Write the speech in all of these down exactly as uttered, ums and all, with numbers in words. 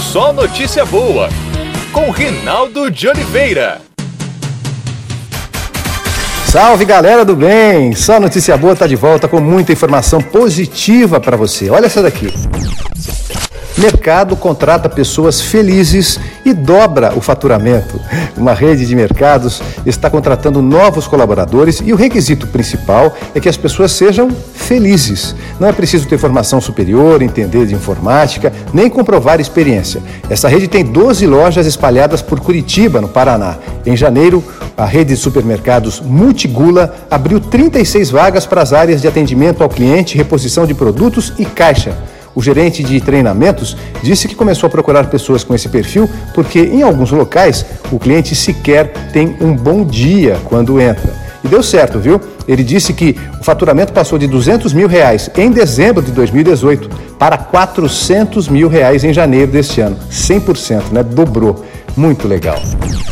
Só Notícia Boa, com Rinaldo de Oliveira. Salve, galera do bem! Só Notícia Boa está de volta com muita informação positiva para você. Olha essa daqui. Mercado contrata pessoas felizes e dobra o faturamento. Uma rede de mercados está contratando novos colaboradores e o requisito principal é que as pessoas sejam felizes. Não é preciso ter formação superior, entender de informática, nem comprovar experiência. Essa rede tem doze lojas espalhadas por Curitiba, no Paraná. Em janeiro, a rede de supermercados Multigula abriu trinta e seis vagas para as áreas de atendimento ao cliente, reposição de produtos e caixa. O gerente de treinamentos disse que começou a procurar pessoas com esse perfil porque, em alguns locais, o cliente sequer tem um bom dia quando entra. E deu certo, viu? Ele disse que o faturamento passou de duzentos mil reais em dezembro de dois mil e dezoito para quatrocentos mil reais em janeiro deste ano. cem por cento, né? Dobrou. Muito legal.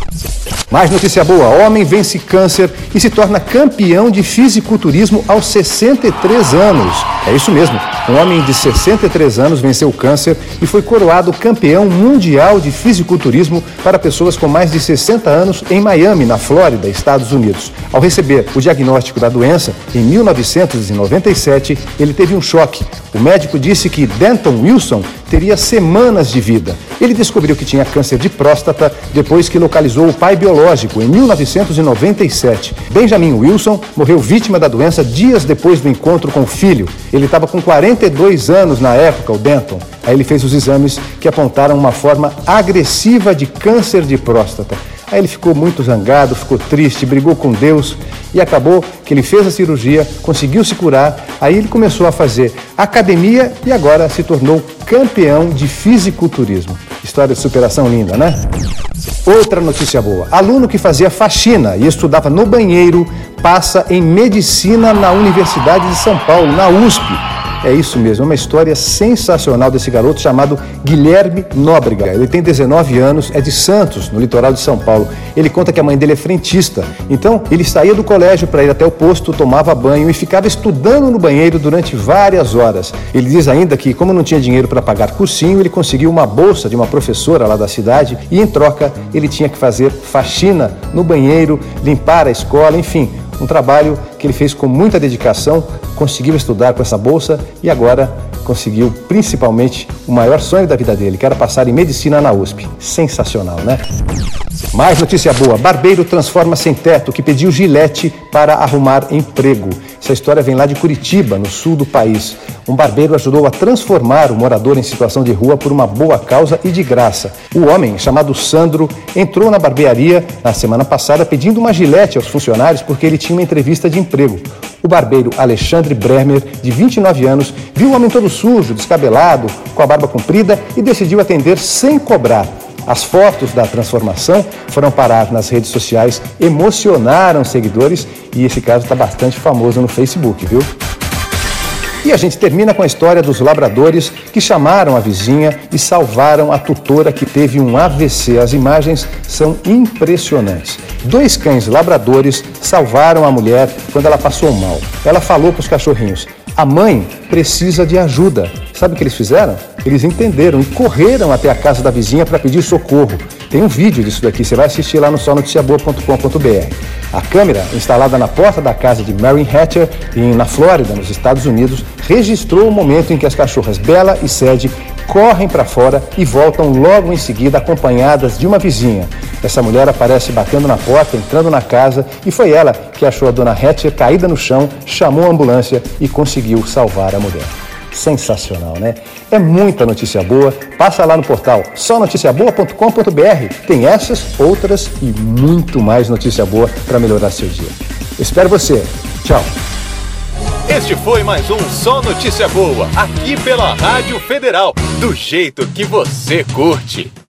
Mais notícia boa, homem vence câncer e se torna campeão de fisiculturismo aos sessenta e três anos. É isso mesmo, um homem de sessenta e três anos venceu o câncer e foi coroado campeão mundial de fisiculturismo para pessoas com mais de sessenta anos em Miami, na Flórida, Estados Unidos. Ao receber o diagnóstico da doença, em mil novecentos e noventa e sete, ele teve um choque. O médico disse que Denton Wilson teria semanas de vida. Ele descobriu que tinha câncer de próstata depois que localizou o pai biológico em mil novecentos e noventa e sete. Benjamin Wilson morreu vítima da doença dias depois do encontro com o filho. Ele estava com quarenta e dois anos na época, o Denton. Aí ele fez os exames que apontaram uma forma agressiva de câncer de próstata. Aí ele ficou muito zangado, ficou triste, brigou com Deus e acabou que ele fez a cirurgia, conseguiu se curar. Aí ele começou a fazer academia e agora se tornou campeão de fisiculturismo. História de superação linda, né? Outra notícia boa. Aluno que fazia faxina e estudava no banheiro passa em medicina na Universidade de São Paulo, na U S P. É isso mesmo, é uma história sensacional desse garoto chamado Guilherme Nóbrega. Ele tem dezenove anos, é de Santos, no litoral de São Paulo. Ele conta que a mãe dele é frentista, então ele saía do colégio para ir até o posto, tomava banho e ficava estudando no banheiro durante várias horas. Ele diz ainda que, como não tinha dinheiro para pagar cursinho, ele conseguiu uma bolsa de uma professora lá da cidade e, em troca, ele tinha que fazer faxina no banheiro, limpar a escola, enfim, um trabalho que ele fez com muita dedicação, conseguiu estudar com essa bolsa e agora conseguiu principalmente o maior sonho da vida dele, que era passar em medicina na U S P. Sensacional, né? Mais notícia boa, barbeiro transforma sem-teto que pediu gilete para arrumar emprego. Essa história vem lá de Curitiba, no sul do país. Um barbeiro ajudou a transformar o morador em situação de rua por uma boa causa e de graça. O homem, chamado Sandro, entrou na barbearia na semana passada pedindo uma gilete aos funcionários porque ele tinha uma entrevista de emprego. O barbeiro Alexandre Bremer, de vinte e nove anos, viu o homem todo sujo, descabelado, com a barba comprida e decidiu atender sem cobrar. As fotos da transformação foram parar nas redes sociais, emocionaram seguidores e esse caso está bastante famoso no Facebook, viu? E a gente termina com a história dos labradores que chamaram a vizinha e salvaram a tutora que teve um A V C. As imagens são impressionantes. Dois cães labradores salvaram a mulher quando ela passou mal. Ela falou para os cachorrinhos: a mãe precisa de ajuda. Sabe o que eles fizeram? Eles entenderam e correram até a casa da vizinha para pedir socorro. Tem um vídeo disso daqui, você vai assistir lá no só notícia boa ponto com ponto b r. A câmera, instalada na porta da casa de Mary Hatcher, na Flórida, nos Estados Unidos, registrou o momento em que as cachorras Bella e Sadie correm para fora e voltam logo em seguida acompanhadas de uma vizinha. Essa mulher aparece batendo na porta, entrando na casa e foi ela que achou a dona Hatcher caída no chão, chamou a ambulância e conseguiu salvar a mulher. Sensacional, né? É muita notícia boa. Passa lá no portal só notícia boa ponto com ponto b r. Tem essas, outras e muito mais notícia boa para melhorar seu dia. Espero você. Tchau. Este foi mais um Só Notícia Boa, aqui pela Rádio Federal, do jeito que você curte.